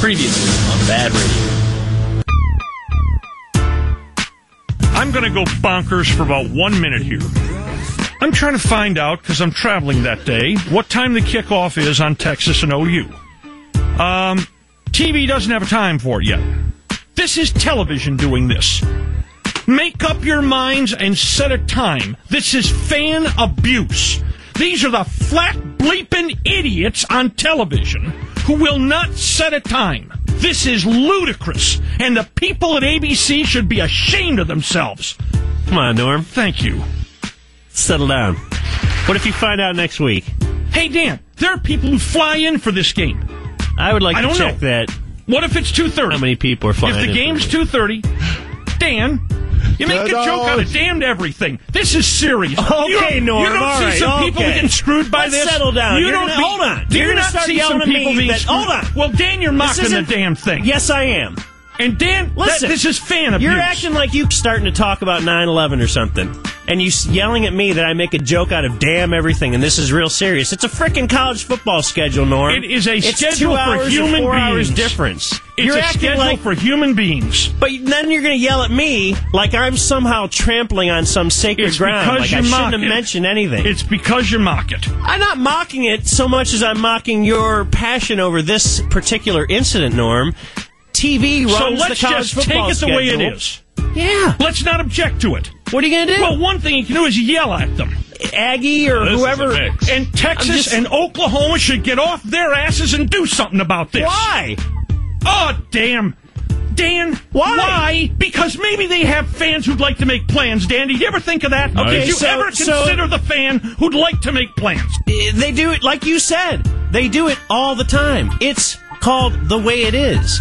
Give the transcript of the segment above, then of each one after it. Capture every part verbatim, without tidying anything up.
Previously on Bad Radio. I'm going to go bonkers for about one minute here. I'm trying to find out, because I'm traveling that day, what time the kickoff is on Texas and O U. Um, T V doesn't have a time for it yet. This is television doing this. Make up your minds and set a time. This is fan abuse. These are the flat bleeping idiots on television who will not set a time. This is ludicrous, and the people at A B C should be ashamed of themselves. Come on, Norm. Thank you. Settle down. What if you find out next week? Hey, Dan, there are people who fly in for this game. I would like I to don't check know. that. What if it's two thirty? How many people are flying in? If the game's two thirty, Dan, you make a joke out of damned everything. This is serious. Okay, you Norm, You don't all see right, some people okay. getting screwed by Let's this? settle down. You You're don't gonna- be- hold on. Do You're you gonna not start see yelling some at me people being that- screwed? hold on. Well, Dan, you're This mocking the isn't- damn thing. Yes, I am. And Dan, Listen, that, this is fan abuse. You're acting like you starting to talk about nine eleven or something. And you s- yelling at me that I make a joke out of damn everything, and this is real serious. It's a frickin' college football schedule, Norm. It is a it's schedule two for hours human or four hours beings. difference. It's You're a acting schedule like, for human beings. but then you're going to yell at me like I'm somehow trampling on some sacred It's ground. because Like you I mock shouldn't have it. mentioned anything. It's because you mock it. I'm not mocking it so much as I'm mocking your passion over this particular incident, Norm. T V runs So the let's college just take football it the way it schedule. is. Yeah. Let's not object to it. What are you going to do? Well, one thing you can do is yell at them. Aggie or This is whoever. a mix. And Texas I'm just- and Oklahoma should get off their asses and do something about this. Why? Oh, damn. Dan, Why? Why? Because maybe they have fans who'd like to make plans, Dan. Did you ever think of that? Okay, Did you so- ever so- consider the fan who'd like to make plans? They do it like you said. They do it all the time. It's called the way it is.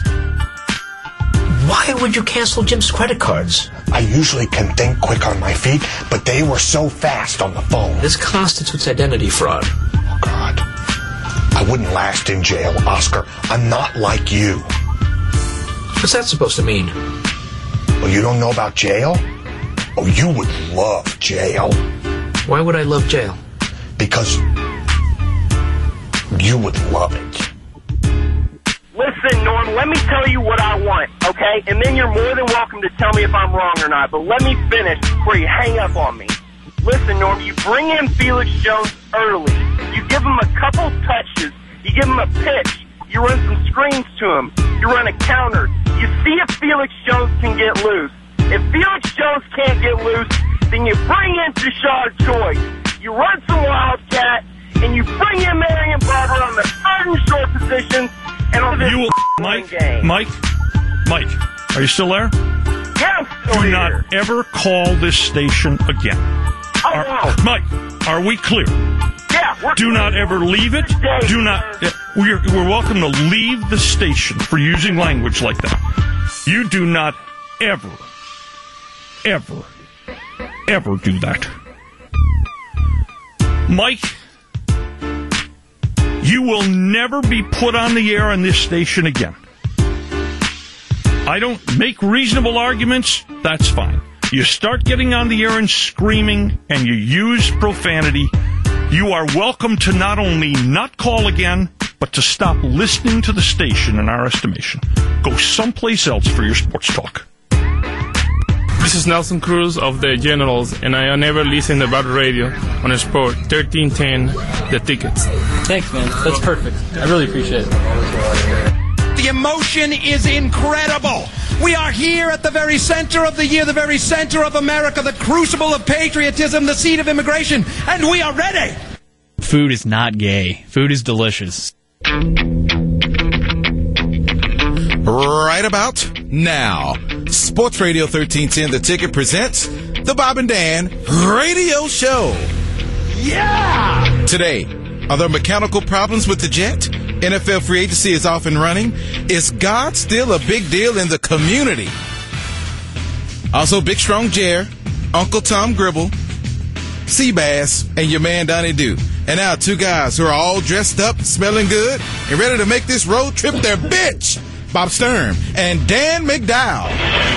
Why would you cancel Jim's credit cards? I usually can think quick on my feet, but they were so fast on the phone. This constitutes identity fraud. Oh, God. I wouldn't last in jail, Oscar. I'm not like you. What's that supposed to mean? Oh, you don't know about jail? Oh, you would love jail. Why would I love jail? Because you would love it. Listen, Norm, let me tell you what I want, okay? And then you're more than welcome to tell me if I'm wrong or not. But let me finish before you hang up on me. Listen, Norm, you bring in Felix Jones early. You give him a couple touches. You give him a pitch. You run some screens to him. You run a counter. You see if Felix Jones can get loose. If Felix Jones can't get loose, then you bring in Tashard Choice. You run some Wildcat, and you bring in Marion Barber on the third and short positions. And on this You, Mike, game. Mike, Mike, are you still there? Yeah, I'm still Do here. not ever call this station again. Oh, Are- wow. Mike, are we clear? Yeah, we're Do not ever leave it. Today, Do not. sir. uh, We're, we're welcome to leave the station for using language like that. You do not ever, ever, ever do that. Mike, you will never be put on the air on this station again. I don't make reasonable arguments, that's fine. You start getting on the air and screaming, and you use profanity, you are welcome to not only not call again, but to stop listening to the station in our estimation. Go someplace else for your sports talk. This is Nelson Cruz of the Generals, and I never listen to Bad Radio on a Sport thirteen ten, The Tickets. Thanks, man. That's perfect. I really appreciate it. The emotion is incredible. We are here at the very center of the year, the very center of America, the crucible of patriotism, the seat of immigration, and we are ready. Food is not gay. Food is delicious. Right about now, Sports Radio thirteen ten, The Ticket presents the Bob and Dan Radio Show. Yeah! Today, are there mechanical problems with the jet? N F L free agency is off and running. Is God still a big deal in the community? Also, Big Strong Jer, Uncle Tom Gribble, Seabass, and your man Donnie Doo. And now two guys who are all dressed up, smelling good, and ready to make this road trip their bitch. Bob Stern and Dan McDowell.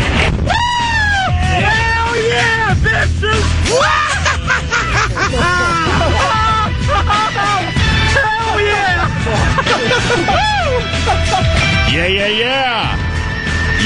Hell yeah, bitches! Hell yeah! Yeah, yeah,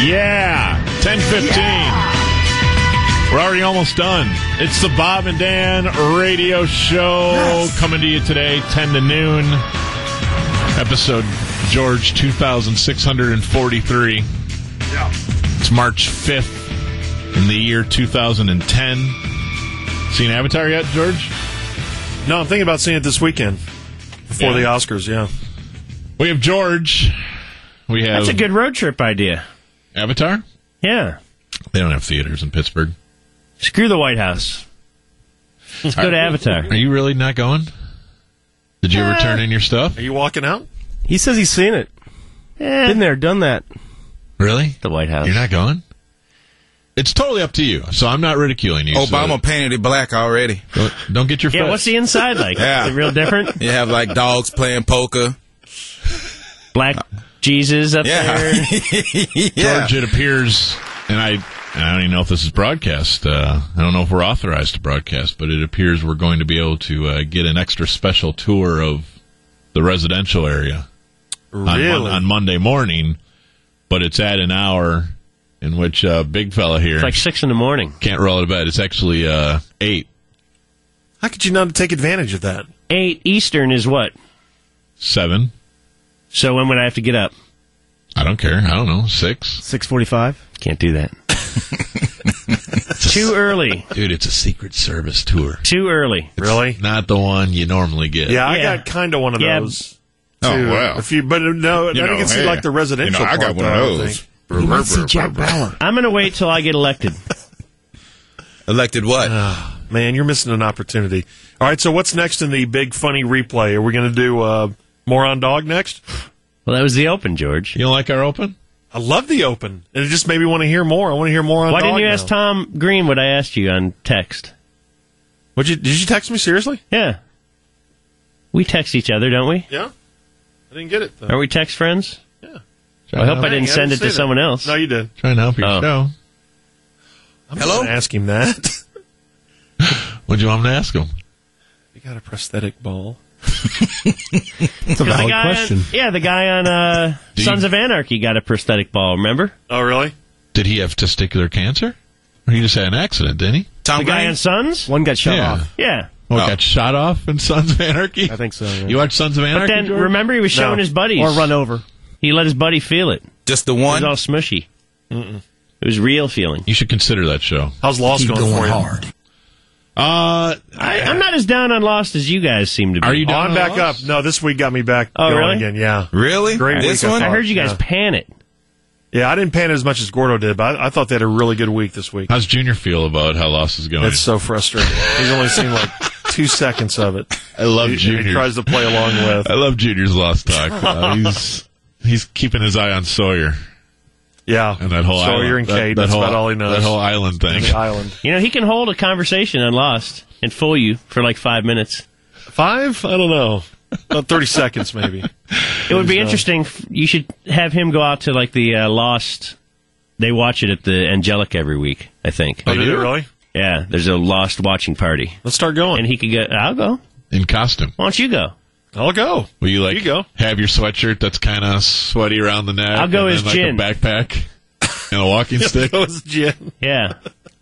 Yeah, ten fifteen. We're already almost done. It's the Bob and Dan radio show yes. coming to you today, ten to noon. Episode, George, two thousand six hundred forty-three. Yeah. It's March fifth in the year two thousand ten. Seen Avatar yet, George? No, I'm thinking about seeing it this weekend before yeah. the Oscars, yeah. We have George. We have That's a good road trip idea. Avatar? Yeah. They don't have theaters in Pittsburgh. Screw the White House. Let's go are, to Avatar. Are you really not going? Did you ever turn in your stuff? Are you walking out? He says he's seen it. Yeah. Been there, done that. Really? The White House. You're not going? It's totally up to you, so I'm not ridiculing you. Obama so painted it black already. Don't, don't get your Yeah, face. what's the inside like? Yeah. Is it real different? You have, like, dogs playing poker. Black Jesus up yeah. there. yeah. George, it appears, and I, I don't even know if this is broadcast. Uh, I don't know if we're authorized to broadcast, but it appears we're going to be able to uh, get an extra special tour of the residential area really? on, on Monday morning, but it's at an hour in which uh, big fella here... It's like six in the morning. Can't roll out of bed. It's actually uh, eight. How could you not take advantage of that? Eight Eastern is what? Seven. So when would I have to get up? I don't care. I don't know. Six. Six forty-five. Can't do that. Too early. Dude, it's a Secret Service tour. Too early. It's really? Not the one you normally get. Yeah, I Yeah. got kind of one of Yeah. those. Oh, too. wow. If you, but no, I You know, think it's hey, like the residential you know, I part, got one of though, I those. think. You might see Jack Bauer. I'm going to wait till I get elected. Elected what? Oh, man, you're missing an opportunity. All right, so what's next in the big funny replay? Are we going to do uh, more on dog next? Well, that was the Open, George. You don't like our Open? I love the Open. And it just made me want to hear more. I want to hear more on Why dog didn't you now. ask Tom Green what I asked you on text? What'd you, did you text me seriously? Yeah. We text each other, don't we? Yeah. I didn't get it, though. Are we text friends? Yeah. I hope I Dang, didn't send didn't it to say someone that. else. No, you did. Trying to help your Oh. show. I'm Hello? going to ask him that. What'd you want him to ask him? You got a prosthetic ball? It's a The valid guy question. On, yeah, the guy on uh, Did Sons he- of Anarchy got a prosthetic ball, remember? Oh, really? Did he have testicular cancer? Or he just had an accident, didn't he? Tom The guy Green? on Sons? One got shut Yeah. off. Yeah. Oh, Oh. got shot off in Sons of Anarchy? I think so. Yeah. You watch Sons of But Anarchy, then, George? remember, he was showing No. his buddies. Or run over. He let his buddy feel it. Just the It was one? all smushy. Mm-mm. It was real feeling. You should consider that show. How's Lost Keep going, going for you? hard. Uh, I, I'm not as down on Lost as you guys seem to be. Are you Oh, down I'm on back Lost? up. No, this week got me back Oh, going really? again, yeah. Really? Great This week, I one? I heard you guys Yeah. pan it. Yeah, I didn't pan it as much as Gordo did, but I, I thought they had a really good week this week. How's Junior feel about how Lost is going? It's so frustrating. He's only seen like two seconds of it. I love he, Junior. He tries to play along with. I love Junior's Lost talk. Uh, he's he's keeping his eye on Sawyer Yeah. and that whole Sawyer island. and that, Kate, that that's whole, about all he knows. That whole island thing. The island. You know, he can hold a conversation on Lost and fool you for like five minutes. Five? I don't know. About thirty seconds, maybe. It would be Uh, interesting. You should have him go out to like the uh, Lost. They watch it at the Angelic every week, I think. Oh, did it really? Yeah, there's a Lost watching party. Let's start going. And he could go, I'll go. In costume. Why don't you go? I'll go. Will you like You go. have your sweatshirt that's kind of sweaty around the neck? I'll go and as then, like Jin. a backpack and a walking stick. Go as Jin. Yeah.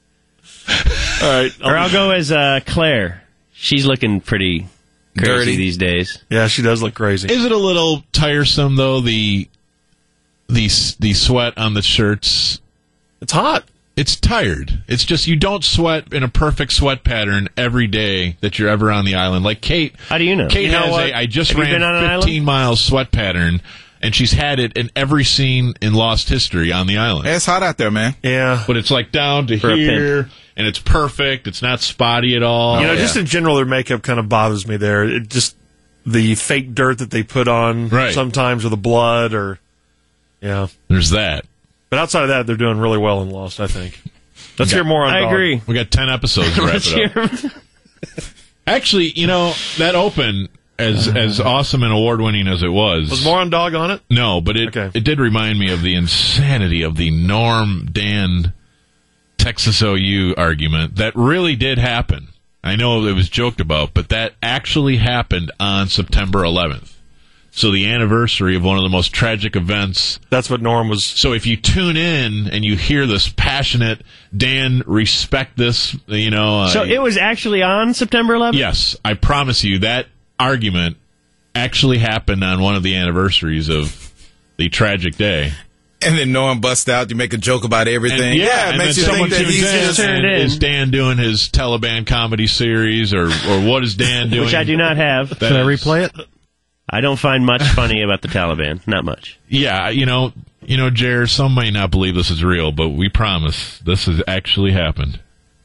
All right. Or I'll go as uh, Claire. She's looking pretty crazy Dirty. these days. Yeah, she does look crazy. Is it a little tiresome though? The the the sweat on the shirts. It's hot. It's tired. It's just you don't sweat in a perfect sweat pattern every day that you're ever on the island. Like Kate. How do you know? Kate You know has what? a. I just Have you ran been on an fifteen island? miles sweat pattern, and she's had it in every scene in Lost History on the island. It's hot out there, man. Yeah. But it's like down to For a here, and it's perfect. It's not spotty at all. You know, yeah. just in general, their makeup kind of bothers me there. It just, the fake dirt that they put on Right. sometimes, or the blood, or, yeah. There's that. But outside of that, they're doing really well in Lost, I think. Let's hear more on I Dog. agree. We got ten episodes to wrap Let's it up. hear- Actually, you know, that Open, as as awesome and award winning as it was, Was more on Dog on it? no, but it Okay. it did remind me of the insanity of the Norm Dan Texas O U argument that really did happen. I know it was joked about, but that actually happened on September eleventh. So the anniversary of one of the most tragic events. That's what Norm was. So if you tune in and you hear this passionate, Dan, respect this, you know. So uh, it was actually on September eleventh? Yes, I promise you that argument actually happened on one of the anniversaries of the tragic day. And then Norm busts out. You make a joke about everything. And, yeah, yeah, it and makes then you someone think that tunes he's in, just and in. is Dan doing his Taliban comedy series, or or what is Dan doing? Which I do not have. That Can I is- replay it? I don't find much funny about the Taliban. Not much. Yeah, you know, you know, Jer, some may not believe this is real, but we promise this has actually happened.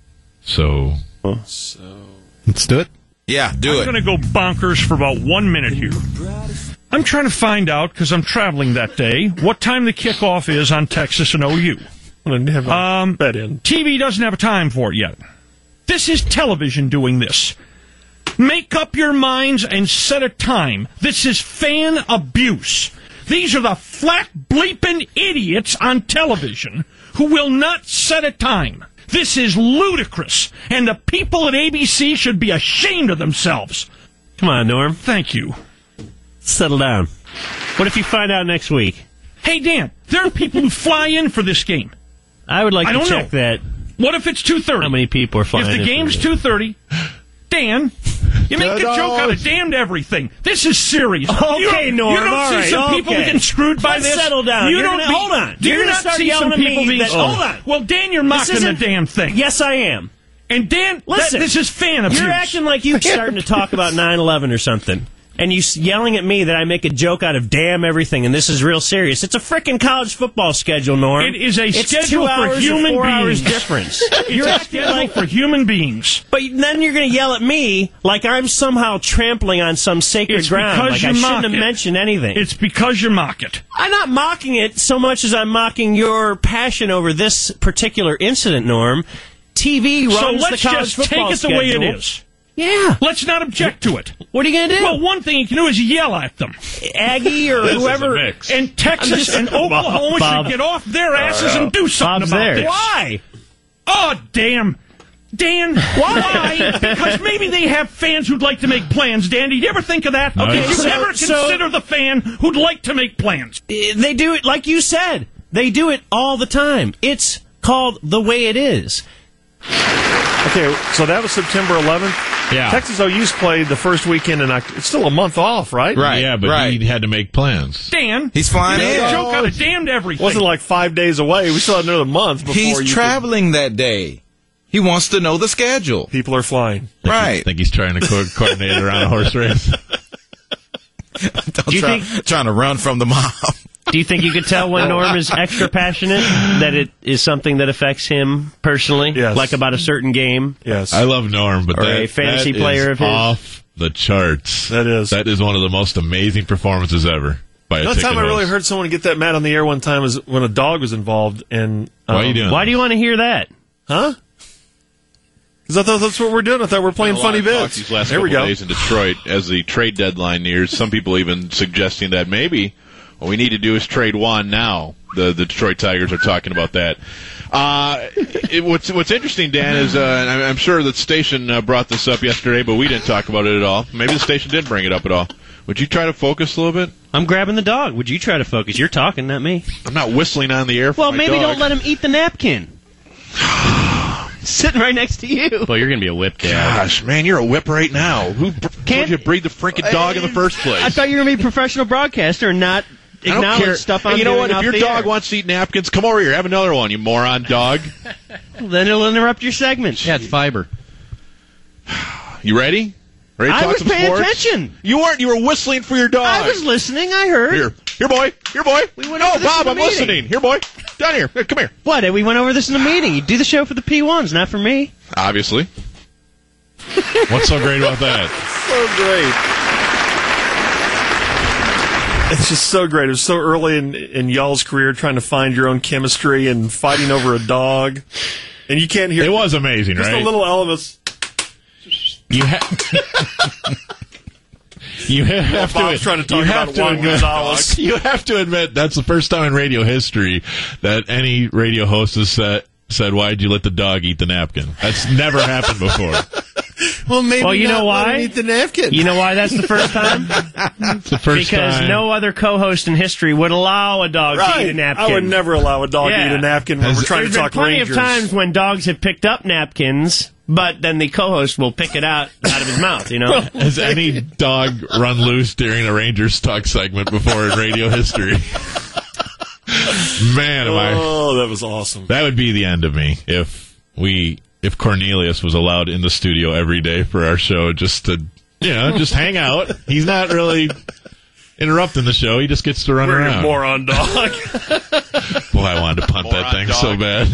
So, So Let's do it. Yeah, do I'm it. going to go bonkers for about one minute here. I'm trying to find out, because I'm traveling that day, what time the kickoff is on Texas and O U. Um, bet in. T V doesn't have a time for it yet. This is television doing this. Make up your minds and set a time. This is fan abuse. These are the flat bleeping idiots on television who will not set a time. This is ludicrous, and the people at A B C should be ashamed of themselves. Come on, Norm. Thank you. Settle down. What if you find out next week? Hey, Dan, there are people who fly in for this game. I would like I to don't check know. that. What if it's two thirty? How many people are flying If the in for game's this? two thirty, Dan, you make a joke out of damned everything. This is serious. Okay, you don't, Norm, You don't all see right, some people okay. getting screwed by Let's this. settle down. You You're don't gonna- be- hold on. Do You're you gonna not start see yelling some at me people being? that- Oh. hold on. Well, Dan, you're This mocking the isn't- damn thing. Yes, I am. And Dan, Listen, that, this is fan abuse. You're acting like you're starting to talk about nine eleven or something. And you s- yelling at me that I make a joke out of damn everything, and this is real serious. It's a frickin' college football schedule, Norm. It is a it's schedule two for hours or human four beings. hours difference. It's You're a acting schedule like, for human beings. but then you're going to yell at me like I'm somehow trampling on some sacred It's ground. because Like you I mock shouldn't have it. mentioned anything. It's because you mock it. I'm not mocking it so much as I'm mocking your passion over this particular incident, Norm. T V runs So let's the college just take football it the way it schedule. is. Yeah. Let's not object to it. What are you going to do? Well, one thing you can do is yell at them. Aggie or This is a whoever. mix. And Texas I'm just- and Oklahoma Bob. should get off their asses and do something Bob's about there. this. Why? Oh, damn. Dan, why? Because maybe they have fans who'd like to make plans, Dan. Did you ever think of that? No. Did you So- ever so- consider the fan who'd like to make plans? Eh, They do it like you said. They do it all the time. It's called the way it is. Okay, so that was September eleventh. Yeah. Texas O U's played the first weekend in October. It's still a month off, right? Right. yeah, but right. he had to make plans. Dan, He's flying you make in. a joke out of damned everything. Wasn't like five days away. We still had another month before He's you traveling that day. He wants to know the schedule. could- people are flying. Think Right. He, think he's trying to co- coordinate around a horse race. Don't you try, think- trying to run from the mob. Do you think you could tell when Norm is extra passionate that it is something that affects him personally? Yes. Like about a certain game? Yes. I love Norm, but Or that, a fantasy that player is of his. off the charts. That is. That is one of the most amazing performances ever by a The only time ticket I really host. heard someone get that mad on the air one time was when a dog was involved. And um, Why are you doing Why do you want to hear that? Huh? Because I thought that's what we're doing. I thought we're playing A lot funny of talk bits. These last there we couple go. days in Detroit, as the trade deadline nears, some people even suggesting that maybe what we need to do is trade Juan now. The the Detroit Tigers are talking about that. Uh, it, what's what's interesting, Dan, is uh, and I'm, I'm sure the station uh, brought this up yesterday, but we didn't talk about it at all. Maybe the station did bring it up at all. Would you try to focus a little bit? I'm grabbing the dog. Would you try to focus? You're talking, not me. I'm not whistling on the air for Well, my maybe dog. don't let him eat the napkin. Sitting right next to you. Well, you're going to be a whip dad. Gosh, man, you're a whip right now. Who br- told you to breed the freaking dog in the first place? I thought you were going to be a professional broadcaster and not I don't acknowledge care. stuff Hey, I'm you know doing what? If off your the dog air. wants to eat napkins, come over here. Have another one, you moron dog. Then it'll interrupt your segment. Yeah, it's fiber. You ready? Ready to I talk was some paying sports? attention. You weren't. You were whistling for your dog. I was listening. I heard. Here, here, boy. Here, boy. We went no, over this Bob, in I'm the meeting. listening. Here, boy. Down here. Here, come here. What? We went over this in the meeting. You do the show for the P ones, not for me. Obviously. What's so great about that? So great. It's just so great. It was so early in, in y'all's career trying to find your own chemistry and fighting over a dog. And you can't hear It was amazing, just right? a little Elvis. You have. You have to. Bob's trying to talk you have about to Juan admit, Gonzalez. You have to admit that's the first time in radio history that any radio host has said, said, "Why did you let the dog eat the napkin?" That's never happened before. Well, maybe Well, you not know let why? him eat the napkin. You know why that's the first time? It's the first because time. no other co-host in history would allow a dog to Right. eat a napkin. I would never allow a dog Yeah. to eat a napkin when Has- we're trying There's to been talk plenty Rangers. of times when dogs have picked up napkins, but then the co-host will pick it out out of his mouth. You know. Has any dog run loose during a Rangers talk segment before in radio history? Man, am I... Oh, that was awesome. That would be the end of me if we if Cornelius was allowed in the studio every day for our show just to you know just hang out. He's not really interrupting the show. He just gets to run We're a around. moron dog. Boy, I wanted to punt that Moron thing dog. so bad.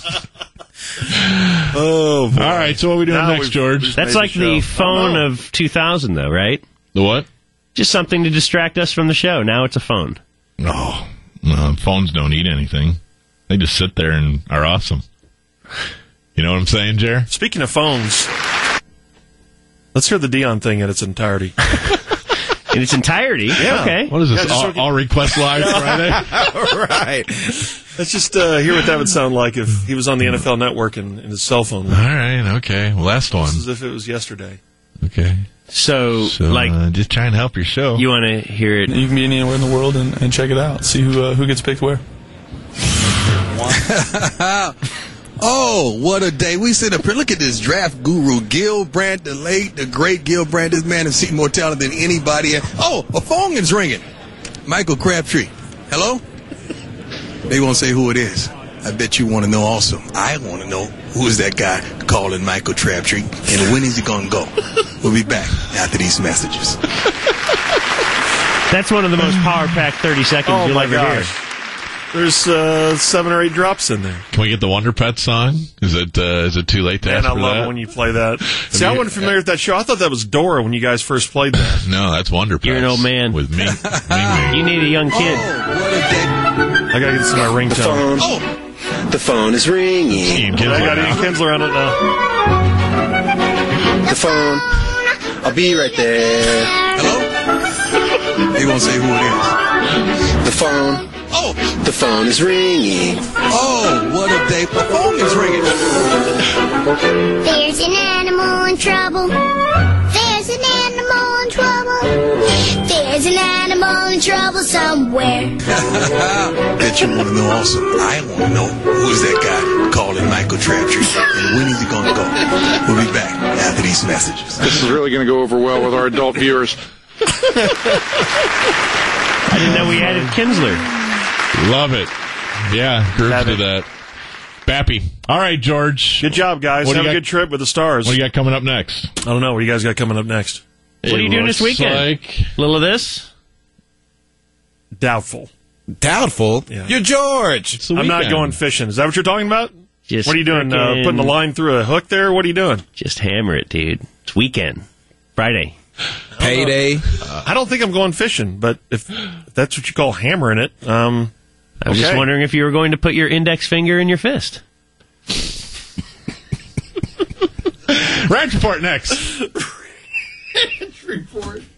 Oh, boy. All right, so what are we doing Now next, we've- George? we've That's made like the the show. phone Oh, no. of two thousand, though, right? The what? Just something to distract us from the show. Now it's a phone. No, no, phones don't eat anything. They just sit there and are awesome. You know what I'm saying, Jer? Speaking of phones, let's hear the Dion thing in its entirety. In its entirety? Yeah. Okay. What is this? Yeah, just all, so we can- all request live Friday? Right. Let's just uh, hear what that would sound like if he was on the N F L Network and, and his cell phone. All right, okay. Last one. It's as if it was yesterday. Okay. So, So, like, uh, just trying to help your show. you want to hear it? You can be anywhere in the world and, and check it out. See who uh, who gets picked where. Oh, what a day. We sit up here. Look at this draft guru, Gil Brandt, the late, the great Gil Brandt. This man has seen more talent than anybody. Oh, a phone is ringing. Michael Crabtree. Hello? They won't say who it is. I bet you want to know also. I want to know who is that guy calling Michael Crabtree and when is he going to go? We'll be back after these messages. That's one of the most power-packed thirty seconds Oh, you'll my ever gosh. hear. There's uh, seven or eight drops in there. Can we get the Wonder Pet song? Is it uh, is it too late to Man, ask I for love that? it when you play that. See, I you- wasn't familiar with that show. I thought that was Dora when you guys first played that. No, that's Wonder Pet. You're an old man. With me. me, You me. need a young kid. Oh, what a day. I gotta get this in my ringtone. Oh, The phone is ringing. Ian I Kinsler got now. Ian Kinsler on it now. The phone. I'll be right there. hello? They won't say who it is. The phone. Oh, The phone is ringing. oh, what a day. The phone is ringing. There's an animal in trouble. There's an animal in trouble. There's an animal in trouble somewhere. Bet you want to know also. I want to know who is that guy calling Michael Crabtree and when is he going to go? We'll be back after these messages. This is really going to go over well with our adult viewers. I didn't know we added Kinsler. Love it. Yeah, groups to that. Bappy. All right, George. Good job, guys. What do Have you a got- good trip with the stars. What do you got coming up next? I don't know. What do you guys got coming up next? What are you doing this looks weekend? like- Little of this? Doubtful. Doubtful? Yeah. You're George. It's the I'm not weekend. going fishing. Is that what you're talking about? Just What are you doing? Uh, frickin- putting the line through a hook there? What are you doing? Just hammer it, dude. It's weekend. Friday. Payday. I don't think I'm going fishing, but if, if that's what you call hammering it, um, I was just okay. wondering if you were going to put your index finger in your fist. Ranch Report next. Report.